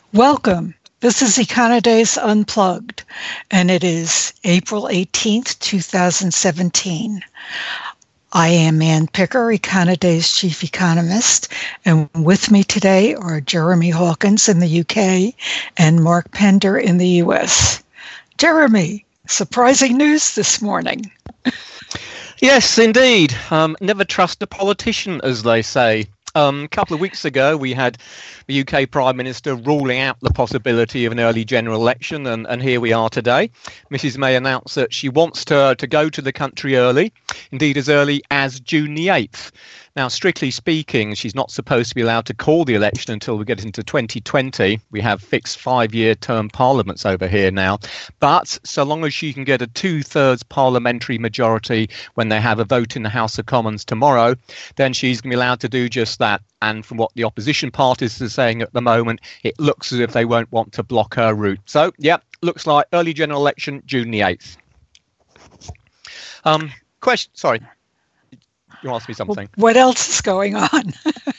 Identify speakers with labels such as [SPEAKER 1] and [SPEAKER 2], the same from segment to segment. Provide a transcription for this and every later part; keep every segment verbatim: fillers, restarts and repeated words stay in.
[SPEAKER 1] Welcome. This is Econodays Unplugged, and it is April eighteenth, twenty seventeen. I am Ann Picker, Econodays chief economist, and with me today are Jeremy Hawkins in the U K and Mark Pender in the U S. Jeremy, surprising news this morning.
[SPEAKER 2] Yes, indeed. Um, never trust a politician, as they say. Um, a couple of weeks ago, we had the U K Prime Minister ruling out the possibility of an early general election, and, and here we are today. Missus May announced that she wants to, to go to the country early, indeed as early as June the eighth. Now, strictly speaking, she's not supposed to be allowed to call the election until we get into twenty twenty. We have fixed five-year term parliaments over here now. But so long as she can get a two-thirds parliamentary majority when they have a vote in the House of Commons tomorrow, then she's going to be allowed to do just that. And from what the opposition parties are saying at the moment, it looks as if they won't want to block her route. So, yeah, looks like early general election, June the eighth. Um, question, sorry. You asked me something.
[SPEAKER 1] What else is going on?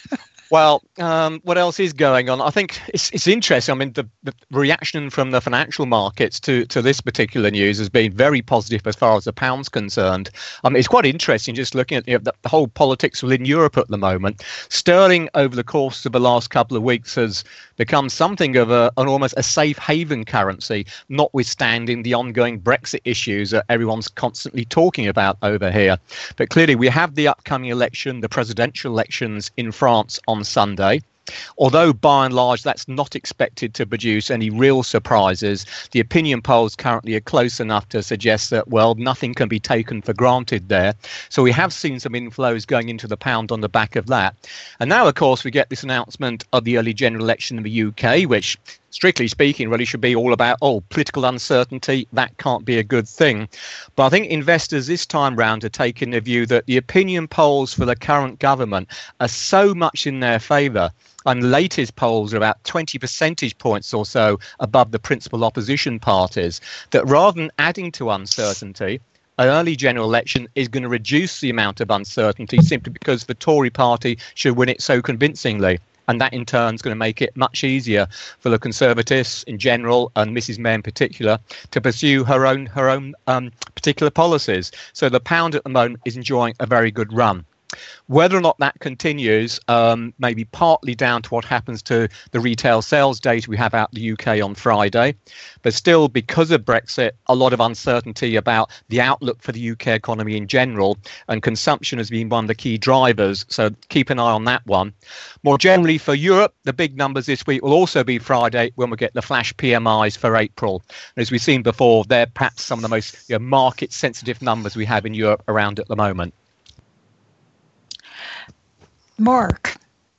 [SPEAKER 2] Well, um, what else is going on? I think it's it's interesting. I mean, the, the reaction from the financial markets to, to this particular news has been very positive as far as the pound's concerned. I mean, it's quite interesting just looking at you know, the, the whole politics within Europe at the moment. Sterling, over the course of the last couple of weeks, has become something of a, an almost a safe haven currency, notwithstanding the ongoing Brexit issues that everyone's constantly talking about over here. But clearly, we have the upcoming election, the presidential elections in France on Sunday. Although by and large that's not expected to produce any real surprises, the opinion polls currently are close enough to suggest that, well, nothing can be taken for granted there. So we have seen some inflows going into the pound on the back of that. And now, of course, we get this announcement of the early general election in the U K, which, strictly speaking, really should be all about, oh, political uncertainty. That can't be a good thing. But I think investors this time round are taking the view that the opinion polls for the current government are so much in their favour, and the latest polls are about twenty percentage points or so above the principal opposition parties, that rather than adding to uncertainty, an early general election is going to reduce the amount of uncertainty simply because the Tory party should win it so convincingly. And that in turn is going to make it much easier for the Conservatives in general and Missus May in particular to pursue her own her own um, particular policies. So the pound at the moment is enjoying a very good run. Whether or not that continues um, may be partly down to what happens to the retail sales data we have out the U K on Friday. But still, because of Brexit, a lot of uncertainty about the outlook for the U K economy in general, and consumption has been one of the key drivers. So keep an eye on that one. More generally for Europe, the big numbers this week will also be Friday when we get the flash P M Is for April. And as we've seen before, they're perhaps some of the most you know, market-sensitive numbers we have in Europe around at the moment.
[SPEAKER 1] Mark,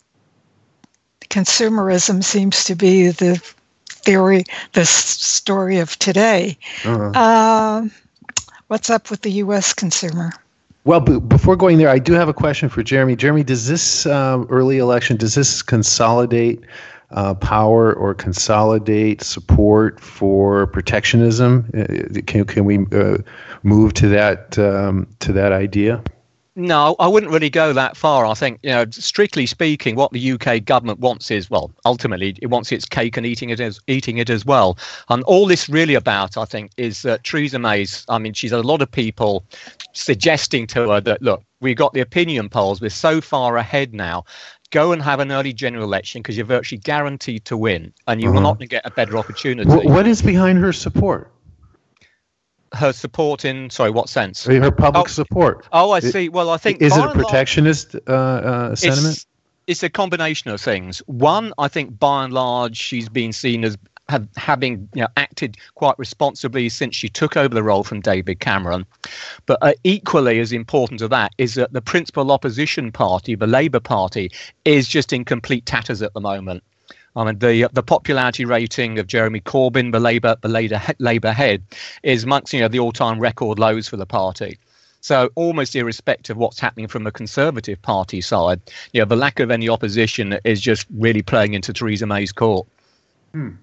[SPEAKER 1] consumerism seems to be the theory, the story of today. Uh-huh. Uh, what's up with the U S consumer?
[SPEAKER 3] Well, b- before going there, I do have a question for Jeremy. Jeremy, does this uh, early election, does this consolidate uh, power or consolidate support for protectionism? Uh, can can we uh, move to that um, to that idea?
[SPEAKER 2] No, I wouldn't really go that far. I think, you know, strictly speaking, what the U K government wants is, well, ultimately, it wants its cake and eating it as eating it as well. And all this really about, I think, is that Theresa May's, I mean, she's had a lot of people suggesting to her that, look, we've got the opinion polls, we're so far ahead now. Go and have an early general election because you're virtually guaranteed to win, and you uh-huh. will not get a better opportunity.
[SPEAKER 3] What is behind her support?
[SPEAKER 2] Her support in, sorry, what sense?
[SPEAKER 3] Her public
[SPEAKER 2] oh,
[SPEAKER 3] support.
[SPEAKER 2] Oh, I see. Well, I think...
[SPEAKER 3] Is it a protectionist uh, uh, sentiment?
[SPEAKER 2] It's, it's a combination of things. One, I think by and large, she's been seen as have, having you know, acted quite responsibly since she took over the role from David Cameron. But uh, equally as important to that is that the principal opposition party, the Labour Party, is just in complete tatters at the moment. I mean, the the popularity rating of Jeremy Corbyn, the Labour the Labour, Labour head, is amongst you know the all-time record lows for the party. So almost irrespective of what's happening from the Conservative Party side, you know, the lack of any opposition is just really playing into Theresa May's court.
[SPEAKER 3] Hmm.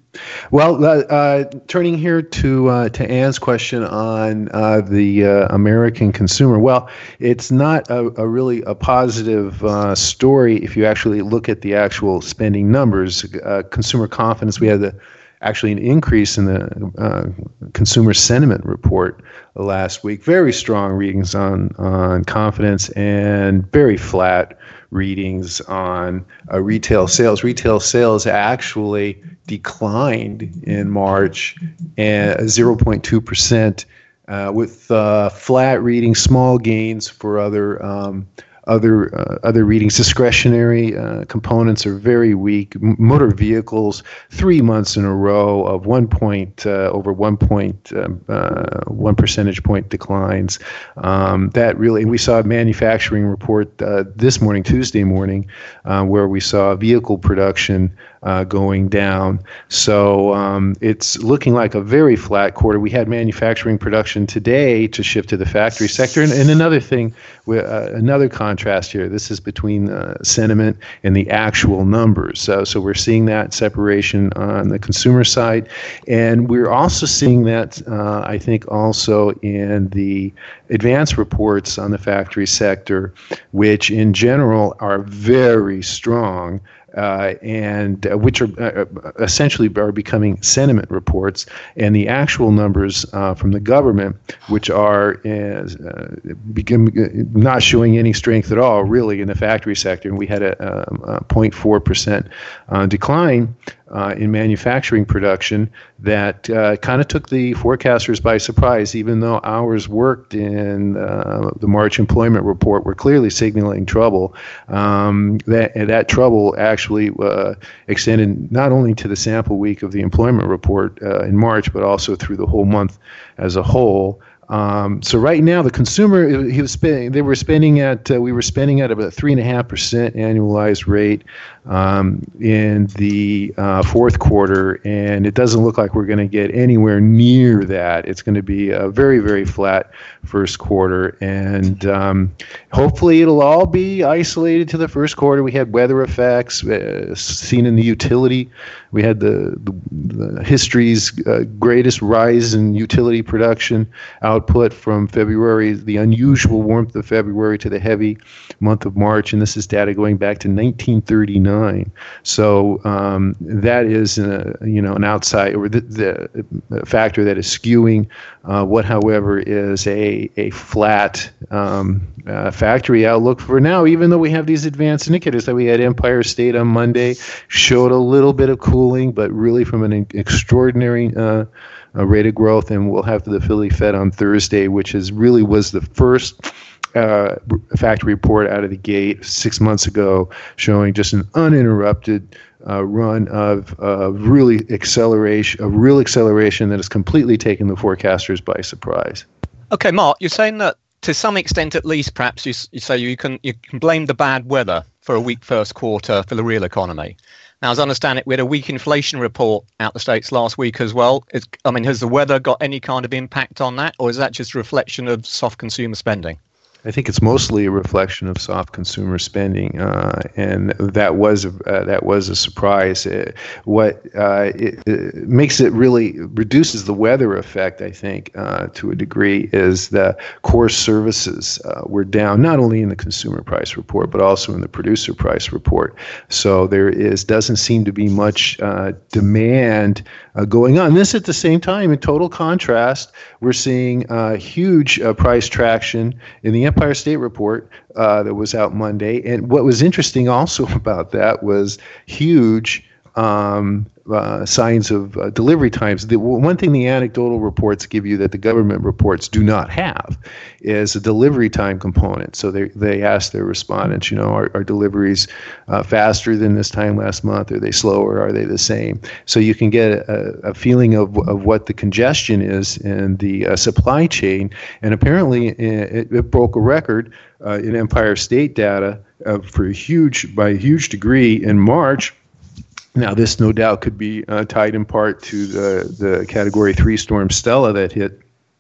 [SPEAKER 3] Well, uh, uh, turning here to uh, to Ann's question on uh, the uh, American consumer. Well, it's not a, a really a positive uh, story if you actually look at the actual spending numbers. Uh, consumer confidence. We had the actually an increase in the uh, consumer sentiment report last week. Very strong readings on on confidence and very flat readings on uh, retail sales. Retail sales actually declined in March and zero point two percent uh, with uh, flat readings, small gains for other um, other uh, other readings. Discretionary uh, components are very weak. M- motor vehicles, three months in a row of one point uh, over one point um, uh, one percentage point declines. Um, that really, we saw a manufacturing report uh, this morning, Tuesday morning, uh, where we saw vehicle production Uh, going down. So um, it's looking like a very flat quarter. We had manufacturing production today to shift to the factory sector. And, and another thing, uh, another contrast here, this is between uh, sentiment and the actual numbers. So, so we're seeing that separation on the consumer side. And we're also seeing that, uh, I think, also in the advance reports on the factory sector, which in general are very strong. Uh, and uh, which are uh, essentially are becoming sentiment reports, and the actual numbers uh, from the government, which are uh, begin, not showing any strength at all, really, in the factory sector. And we had a, a, a zero point four percent uh, decline uh, in manufacturing production that uh, kind of took the forecasters by surprise, even though hours worked in uh, the March employment report were clearly signaling trouble. Um, that, that trouble actually actually uh, extended not only to the sample week of the employment report uh, in March, but also through the whole month as a whole. Um, so right now, the consumer, he was spending, they were spending at, uh, we were spending at about three and a half percent annualized rate um, in the uh, fourth quarter, and it doesn't look like we're going to get anywhere near that. It's going to be a very, very flat first quarter, and um, hopefully it'll all be isolated to the first quarter. We had weather effects uh, seen in the utility. We had the, the, the history's uh, greatest rise in utility production output from February, the unusual warmth of February to the heavy month of March, and this is data going back to nineteen thirty-nine. So um, that is, a, you know, an outside or the, the factor that is skewing uh, what, however, is a a flat um, uh, factory outlook for now. Even though we have these advanced indicators that we had, Empire State on Monday showed a little bit of cooling, but really from an extraordinary uh, uh, rate of growth, and we'll have the Philly Fed on Thursday, which is really was the first uh, factory report out of the gate six months ago, showing just an uninterrupted uh, run of uh, really acceleration, a real acceleration that has completely taken the forecasters by surprise.
[SPEAKER 2] Okay, Mark, you're saying that to some extent, at least, perhaps you, you say you can you can blame the bad weather for a weak first quarter for the real economy. Now, as I understand it, we had a weak inflation report out the States last week as well. It's, I mean, has the weather got any kind of impact on that, or is that just a reflection of soft consumer spending?
[SPEAKER 3] I think it's mostly a reflection of soft consumer spending, uh, and that was uh, that was a surprise. It, what uh, it, it makes it really reduces the weather effect, I think, uh, to a degree, is the core services uh, were down not only in the consumer price report but also in the producer price report. So there is doesn't seem to be much uh, demand uh, going on. This at the same time, in total contrast, we're seeing uh, huge uh, price traction in the Empire State report uh, that was out Monday. And what was interesting also about that was huge um, uh, signs of uh, delivery times. The one thing the anecdotal reports give you that the government reports do not have is a delivery time component. So they they ask their respondents, you know, are, are deliveries uh, faster than this time last month? Are they slower? Are they the same? So you can get a, a feeling of, of what the congestion is in the uh, supply chain. And apparently it, it broke a record uh, in Empire State data uh, for a huge, by a huge degree in March. Now, this no doubt could be uh, tied in part to the, the Category three storm Stella that hit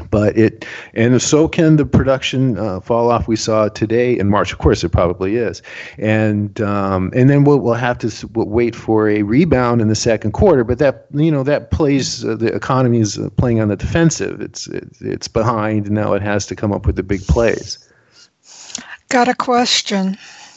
[SPEAKER 3] But it, and so can the production uh, fall off we saw today in March. Of course, it probably is, and um, and then we'll we'll have to we'll wait for a rebound in the second quarter. But that you know that plays uh, the economy is uh, playing on the defensive. It's it's it's behind, and now it has to come up with the big plays.
[SPEAKER 1] Got a question.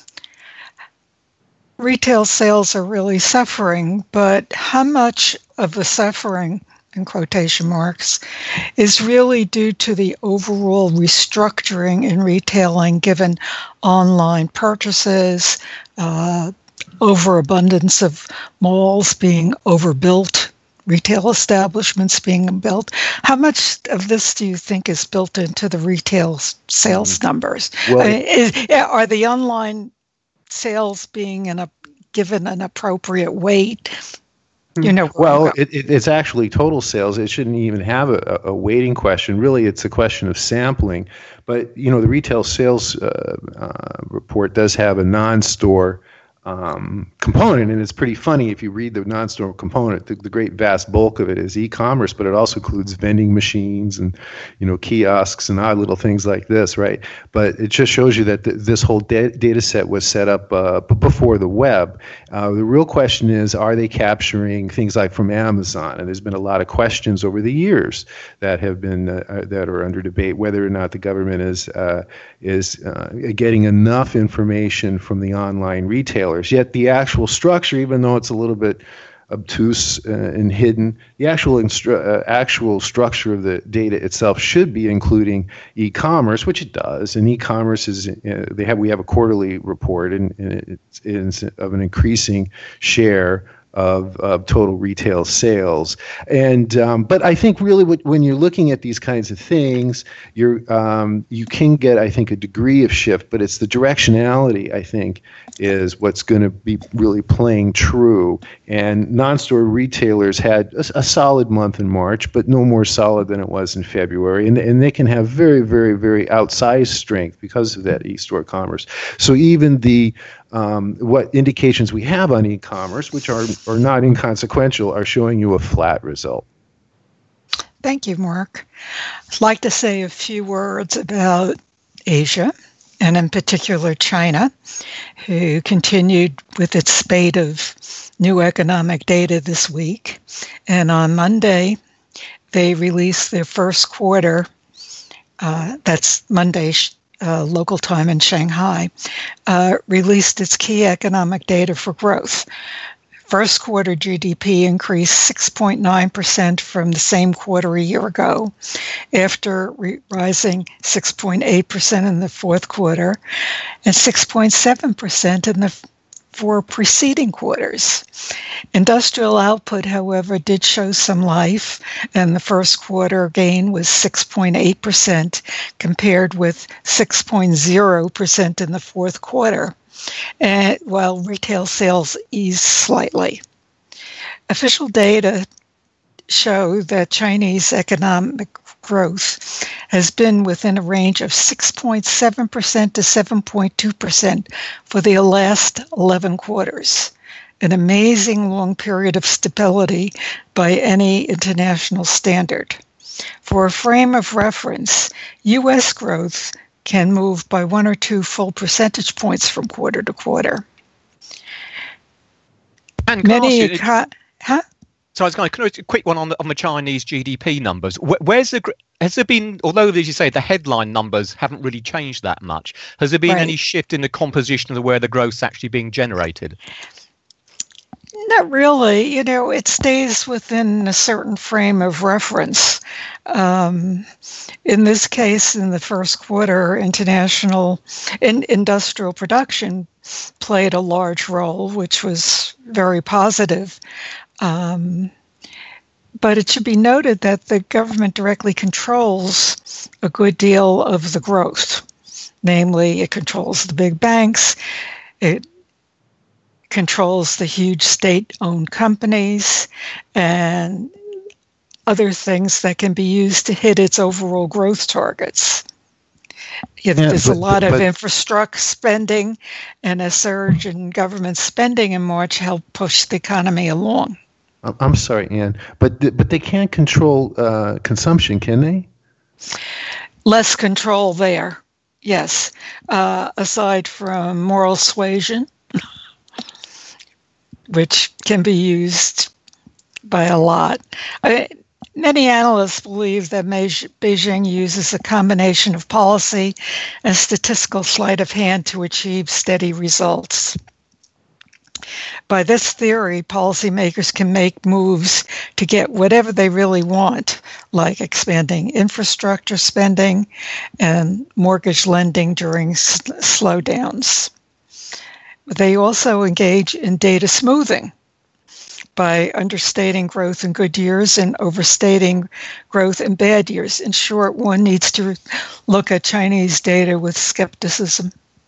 [SPEAKER 1] Retail sales are really suffering, but how much of the suffering, in quotation marks, is really due to the overall restructuring in retailing given online purchases, uh, overabundance of malls being overbuilt, retail establishments being built? How much of this do you think is built into the retail sales numbers?
[SPEAKER 3] Well,
[SPEAKER 1] I mean, is, are the online sales being in a, given an appropriate weight? You know,
[SPEAKER 3] well, it, it, it's actually total sales. It shouldn't even have a, a weighting question. Really, it's a question of sampling. But, you know, the retail sales uh, uh, report does have a non-store um, component, and it's pretty funny if you read the non-store component. The, the great vast bulk of it is e-commerce, but it also includes vending machines and, you know, kiosks and odd little things like this, right? But it just shows you that th- this whole da- data set was set up uh, b- before the web. Uh, the real question is, are they capturing things like from Amazon? And there's been a lot of questions over the years that have been uh, that are under debate whether or not the government is uh, is uh, getting enough information from the online retailers. Yet the actual structure, even though it's a little bit obtuse uh, and hidden, the actual instru- uh, actual structure of the data itself should be including e-commerce, which it does. And e-commerce is uh, they have we have a quarterly report, and, and it's, it's of an increasing share of, of total retail sales. And um, but I think really what, when you're looking at these kinds of things, you're um, you can get, I think, a degree of shift, but it's the directionality, I think, is what's going to be really playing true. And non-store retailers had a, a solid month in March, but no more solid than it was in February. And, and they can have very, very, very outsized strength because of that e-store commerce. So even the Um, what indications we have on e-commerce, which are, are not inconsequential, are showing you a flat result.
[SPEAKER 1] Thank you, Mark. I'd like to say a few words about Asia, and in particular China, who continued with its spate of new economic data this week. And on Monday, they released their first quarter, uh, that's Monday, Uh, local time in Shanghai, uh, released its key economic data for growth. First quarter G D P increased six point nine percent from the same quarter a year ago, after re- rising six point eight percent in the fourth quarter and six point seven percent in the f- four preceding quarters. Industrial output, however, did show some life, and the first quarter gain was six point eight percent compared with six point zero percent in the fourth quarter, and while retail sales eased slightly. Official data show that Chinese economic growth has been within a range of six point seven percent to seven point two percent for the last eleven quarters, an amazing long period of stability by any international standard. For a frame of reference, U S growth can move by one or two full percentage points from quarter to quarter.
[SPEAKER 2] And
[SPEAKER 1] Many
[SPEAKER 2] you,
[SPEAKER 1] eco- huh?
[SPEAKER 2] So I was going to a quick one on the on the Chinese G D P numbers. Where, where's the has there been? Although, as you say, the headline numbers haven't really changed that much. Has there been
[SPEAKER 1] Right.
[SPEAKER 2] any shift in the composition of the, where the growth's actually being generated?
[SPEAKER 1] Not really. You know, it stays within a certain frame of reference. Um, in this case, in the first quarter, international in, industrial production played a large role, which was very positive. Um, but it should be noted that the government directly controls a good deal of the growth. Namely, it controls the big banks, it controls the huge state-owned companies, and other things that can be used to hit its overall growth targets. Yeah,
[SPEAKER 3] Yeah,
[SPEAKER 1] there's
[SPEAKER 3] but-
[SPEAKER 1] a lot
[SPEAKER 3] but-
[SPEAKER 1] of infrastructure spending, and a surge in government spending in March helped push the economy along.
[SPEAKER 3] I'm- I'm sorry, Ann, but th- but they can't control uh, consumption, can they?
[SPEAKER 1] Less control there, yes, uh, aside from moral suasion, which can be used by a lot. I, many analysts believe that Beijing uses a combination of policy and statistical sleight of hand to achieve steady results. By this theory, policymakers can make moves to get whatever they really want, like expanding infrastructure spending and mortgage lending during s- slowdowns. They also engage in data smoothing by understating growth in good years and overstating growth in bad years. In short, one needs to look at Chinese data with skepticism.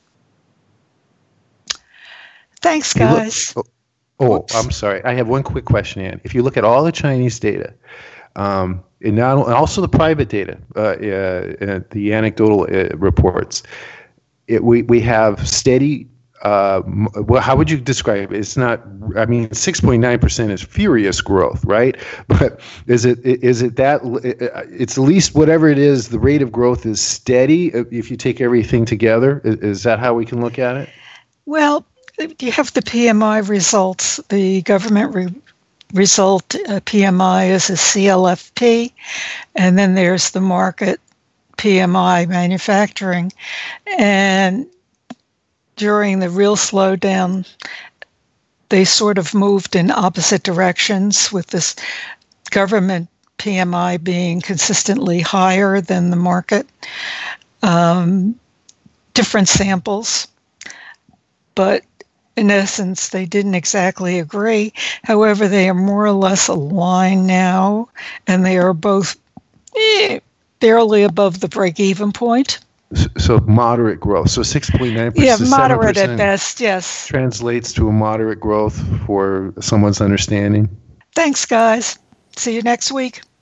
[SPEAKER 1] Thanks, guys.
[SPEAKER 3] Look, oh, oh I'm sorry. I have one quick question, Ann. If you look at all the Chinese data, um, and, now, and also the private data, uh, uh, the anecdotal uh, reports, it, we, we have steady. Uh, well, how would you describe it? It's not. I mean, six point nine percent is furious growth, right? But is it is it that? It's at least whatever it is. The rate of growth is steady. If you take everything together, is, is that how we can look at it?
[SPEAKER 1] Well, you have the P M I results. The government re- result uh, P M I is a C L F P, and then there's the market P M I, manufacturing, and during the real slowdown, they sort of moved in opposite directions, with this government P M I being consistently higher than the market. Um, different samples, but in essence, they didn't exactly agree. However, they are more or less aligned now, and they are both eh, barely above the break-even point.
[SPEAKER 3] So moderate growth. So six point nine percent.
[SPEAKER 1] Yeah, moderate at best, yes.
[SPEAKER 3] Translates to a moderate growth for someone's understanding.
[SPEAKER 1] Thanks, guys. See you next week.